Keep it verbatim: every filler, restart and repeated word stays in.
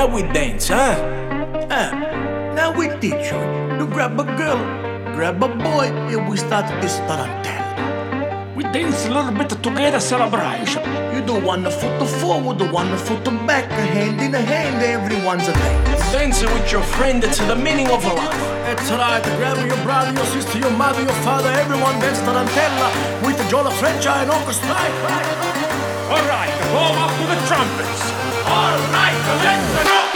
how we dance, huh? Ah, now we teach you. You grab a girl, grab a boy, and we start this tarantella. We dance a little bit together, celebration. You do one foot forward, one foot back, hand in hand, everyone's a dance. Dancing with your friend, it's the meaning of life. That's right, grab your brother, your sister, your mother, your father, everyone dance tarantella with the Jola Freccia and orchestra. All right, warm up to the trumpets. All right, let's go!